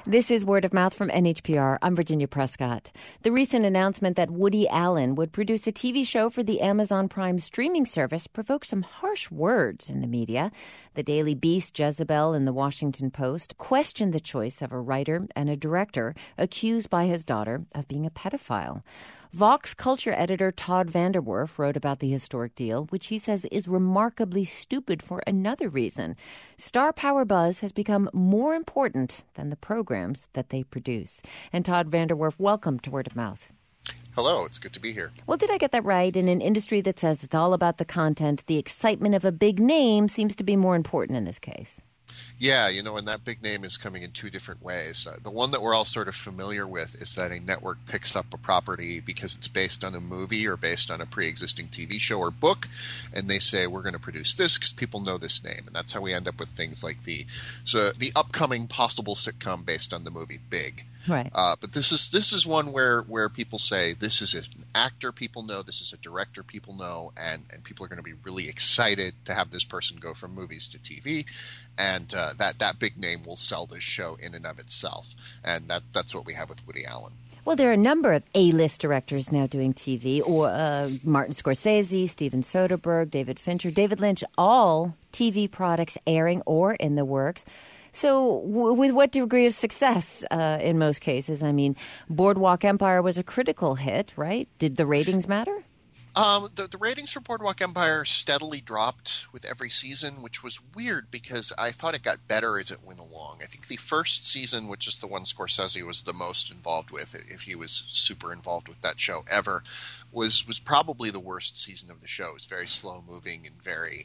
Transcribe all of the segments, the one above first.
This is Word of Mouth from NHPR. I'm Virginia Prescott. The recent announcement that Woody Allen would produce a TV show for the Amazon Prime streaming service provoked some harsh words in the media. The Daily Beast, Jezebel, and the Washington Post questioned the choice of a writer and a director accused by his daughter of being a pedophile. Vox culture editor Todd VanDerWerff wrote about the historic deal, which he says is remarkably stupid for another reason. Star power buzz has become more important than the programs that they produce. And Todd VanDerWerff, welcome to Word of Mouth. Hello, it's good to be here. Well, did I get that right? In an industry that says it's all about the content, the excitement of a big name seems to be more important in this case. Yeah, and that big name is coming in two different ways. The one that we're all sort of familiar with is that a network picks up a property because it's based on a movie or based on a pre-existing TV show or book, and they say, we're going to produce this because people know this name. And that's how we end up with things like the upcoming possible sitcom based on the movie Big. Right. But this is one where people say this is an actor people know, this is a director people know, and people are going to be really excited to have this person go from movies to TV, and that big name will sell this show in and of itself, and that's what we have with Woody Allen. Well, there are a number of A-list directors now doing TV, or Martin Scorsese, Steven Soderbergh, David Fincher, David Lynch, all TV products airing or in the works. So with what degree of success in most cases? I mean, Boardwalk Empire was a critical hit, right? Did the ratings matter? The ratings for Boardwalk Empire steadily dropped with every season, which was weird because I thought it got better as it went along. I think the first season, which is the one Scorsese was the most involved with, if he was super involved with that show ever, was probably the worst season of the show. It was very slow moving and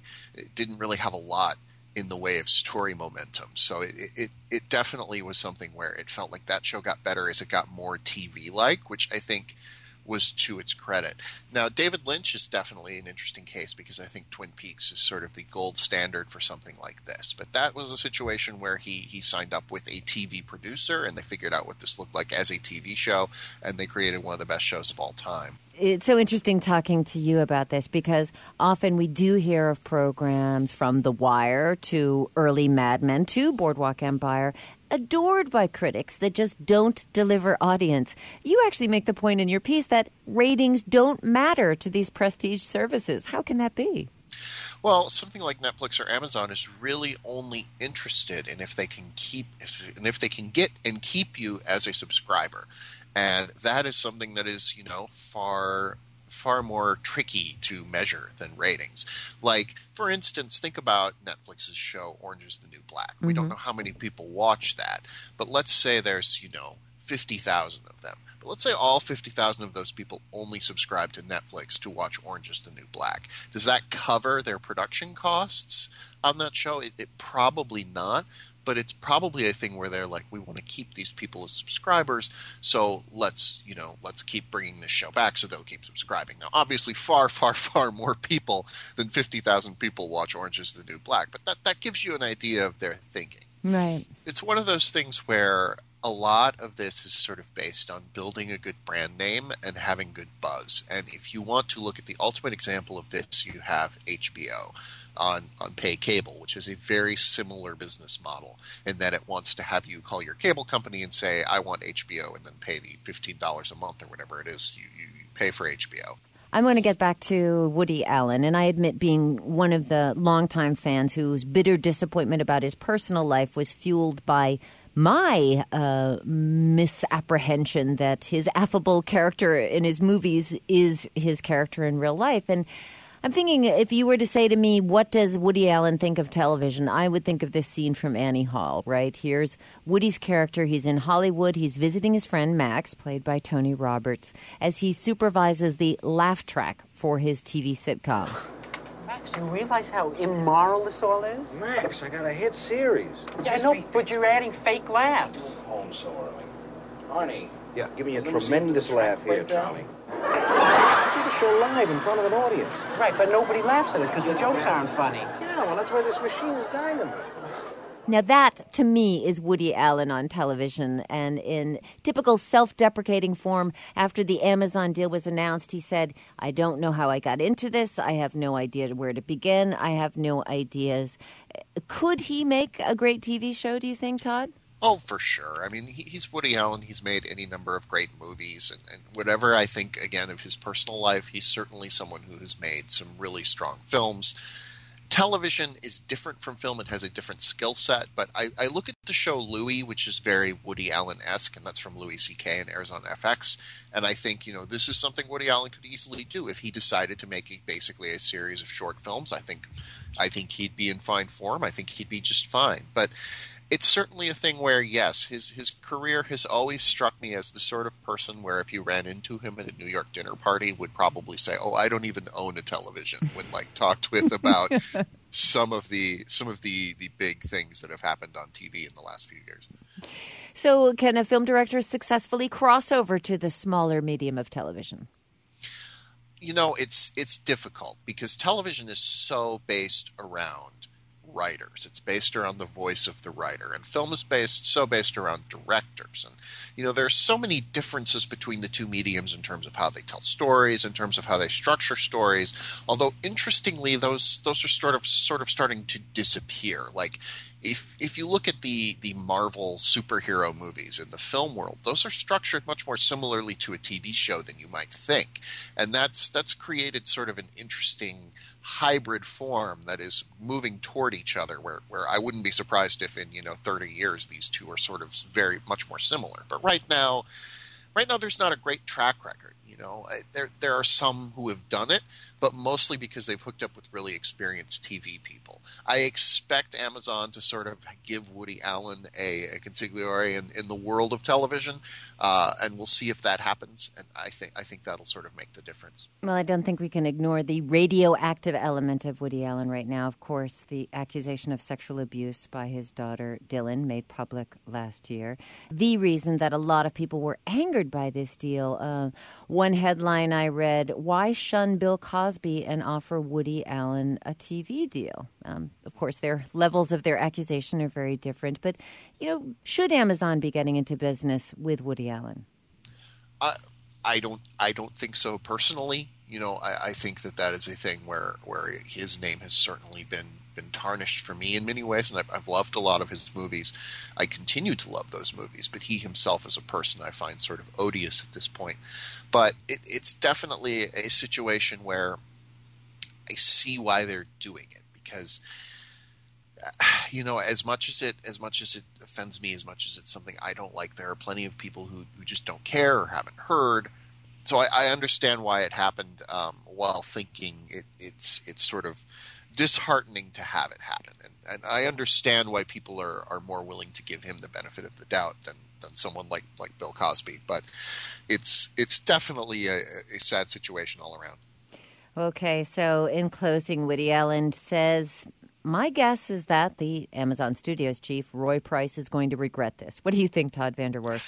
it didn't really have a lot in the way of story momentum. So it definitely was something where it felt like that show got better as it got more TV-like, which I think was to its credit. Now, David Lynch is definitely an interesting case because I think Twin Peaks is sort of the gold standard for something like this. But that was a situation where he signed up with a TV producer and they figured out what this looked like as a TV show, and they created one of the best shows of all time. It's so interesting talking to you about this because often we do hear of programs from The Wire to early Mad Men to Boardwalk Empire adored by critics that just don't deliver audience. You actually make the point in your piece that ratings don't matter to these prestige services. How can that be? Well, something like Netflix or Amazon is really only interested in if they can get and keep you as a subscriber. And that is something that is, far more tricky to measure than ratings. Like, for instance, think about Netflix's show Orange is the New Black. We don't know how many people watch that, but let's say there's, 50,000 of them. But let's say all 50,000 of those people only subscribe to Netflix to watch Orange is the New Black. Does that cover their production costs on that show? It probably not. But it's probably a thing where they're like, we want to keep these people as subscribers, so let's keep bringing this show back so they'll keep subscribing. Now, obviously, far, far, far more people than 50,000 people watch Orange is the New Black, but that gives you an idea of their thinking. Right. It's one of those things where a lot of this is sort of based on building a good brand name and having good buzz. And if you want to look at the ultimate example of this, you have HBO. On pay cable, which is a very similar business model in that it wants to have you call your cable company and say, I want HBO, and then pay the $15 a month or whatever it is you pay for HBO. I'm going to get back to Woody Allen, and I admit being one of the longtime fans whose bitter disappointment about his personal life was fueled by my misapprehension that his affable character in his movies is his character in real life. And I'm thinking if you were to say to me, what does Woody Allen think of television? I would think of this scene from Annie Hall, right? Here's Woody's character. He's in Hollywood. He's visiting his friend Max, played by Tony Roberts, as he supervises the laugh track for his TV sitcom. Max, you realize how immoral this all is? Max, I got a hit series. Yeah, I know, but you're adding fake laughs. Home so early. Honey, give me a tremendous laugh here, Tommy. Do the show live in front of an audience. Right, but nobody laughs at it because the jokes aren't funny. Yeah, well, that's why this machine is dynamite. Now that, to me, is Woody Allen on television. And in typical self-deprecating form, after the Amazon deal was announced, he said, I don't know how I got into this. I have no idea where to begin. I have no ideas. Could he make a great TV show, do you think, Todd? Oh, for sure. I mean, he's Woody Allen. He's made any number of great movies. And whatever I think, again, of his personal life, he's certainly someone who has made some really strong films. Television is different from film. It has a different skill set. But I look at the show Louie, which is very Woody Allen-esque, and that's from Louis C.K. and airs on FX. And I think, this is something Woody Allen could easily do if he decided to make basically a series of short films. I think he'd be in fine form. I think he'd be just fine. But it's certainly a thing where, yes, his career has always struck me as the sort of person where if you ran into him at a New York dinner party, would probably say, "Oh, I don't even own a television," when talked with about some of the big things that have happened on TV in the last few years. So, can a film director successfully cross over to the smaller medium of television? It's difficult because television is so based around writers. It's based around the voice of the writer, and film is based around directors. And there are so many differences between the two mediums in terms of how they tell stories, in terms of how they structure stories. Although interestingly, those are sort of starting to disappear. Like if you look at the Marvel superhero movies in the film world, those are structured much more similarly to a TV show than you might think, and that's created sort of an interesting hybrid form that is moving toward each other, where I wouldn't be surprised if in 30 years these two are sort of very much more similar. But right now there's not a great track record. There are some who have done it, but mostly because they've hooked up with really experienced TV people. I expect Amazon to sort of give Woody Allen a consigliere in the world of television, and we'll see if that happens. And I think that'll sort of make the difference. Well, I don't think we can ignore the radioactive element of Woody Allen right now. Of course, the accusation of sexual abuse by his daughter Dylan, made public last year. The reason that a lot of people were angered by this deal. One headline I read: "Why shun Bill Cosby and offer Woody Allen a TV deal?" Of course, their levels of their accusation are very different. But, should Amazon be getting into business with Woody Allen? I don't think so personally. I think that is a thing where his name has certainly been tarnished for me in many ways, and I've loved a lot of his movies. I continue to love those movies, but he himself as a person I find sort of odious at this point. But it's definitely a situation where I see why they're doing it, because as much as it offends me, as much as it's something I don't like, there are plenty of people who just don't care or haven't heard. So I understand why it happened, while thinking it's sort of disheartening to have it happen. And I understand why people are more willing to give him the benefit of the doubt than someone like Bill Cosby. But it's definitely a sad situation all around. Okay, so in closing, Woody Allen says, "My guess is that the Amazon Studios chief, Roy Price, is going to regret this." What do you think, Todd Vander Werf?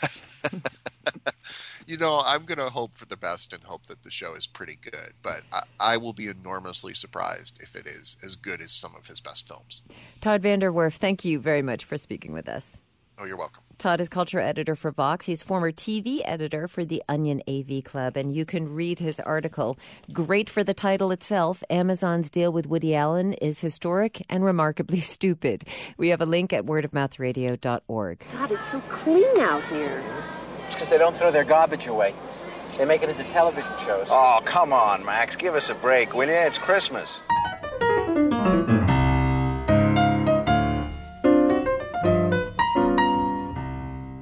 I'm going to hope for the best and hope that the show is pretty good. But I will be enormously surprised if it is as good as some of his best films. Todd Vander Werf, thank you very much for speaking with us. Oh, you're welcome. Todd is culture editor for Vox. He's former TV editor for the Onion AV Club, and you can read his article. Great for the title itself. Amazon's deal with Woody Allen is historic and remarkably stupid. We have a link at wordofmouthradio.org. God, it's so clean out here. It's because they don't throw their garbage away. They make it into television shows. Oh, come on, Max. Give us a break, will you? It's Christmas.